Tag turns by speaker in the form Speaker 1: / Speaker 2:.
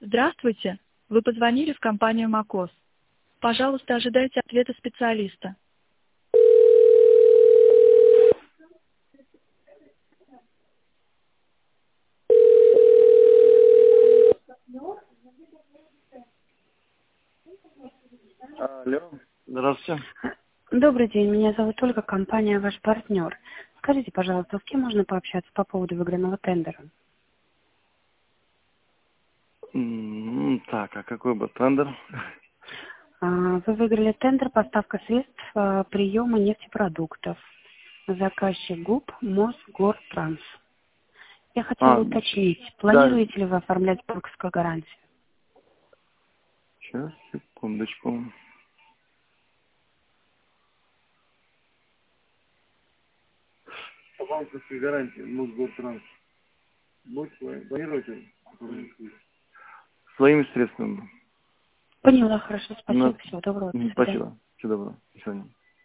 Speaker 1: Здравствуйте. Вы позвонили в компанию МАКОС. Пожалуйста, ожидайте ответа специалиста.
Speaker 2: Алло, здравствуйте.
Speaker 3: Добрый день, меня зовут Ольга, компания «Ваш партнер». Скажите, пожалуйста, с кем можно пообщаться по поводу выигранного тендера?
Speaker 2: Так, а какой бы тендер?
Speaker 3: Вы выиграли тендер «Поставка средств приема нефтепродуктов». Заказчик ГУП «Мосгортранс». Я хотела уточнить,
Speaker 2: Да,
Speaker 3: планируете ли вы оформлять банковскую гарантию?
Speaker 2: сейчас, секундочку. По банковской гарантии, Мосгортранс. Планируете? Своими средствами.
Speaker 3: Поняла, хорошо,
Speaker 2: У нас...
Speaker 3: спасибо, всего доброго, до свидания.
Speaker 2: Спасибо, всего доброго, до свидания.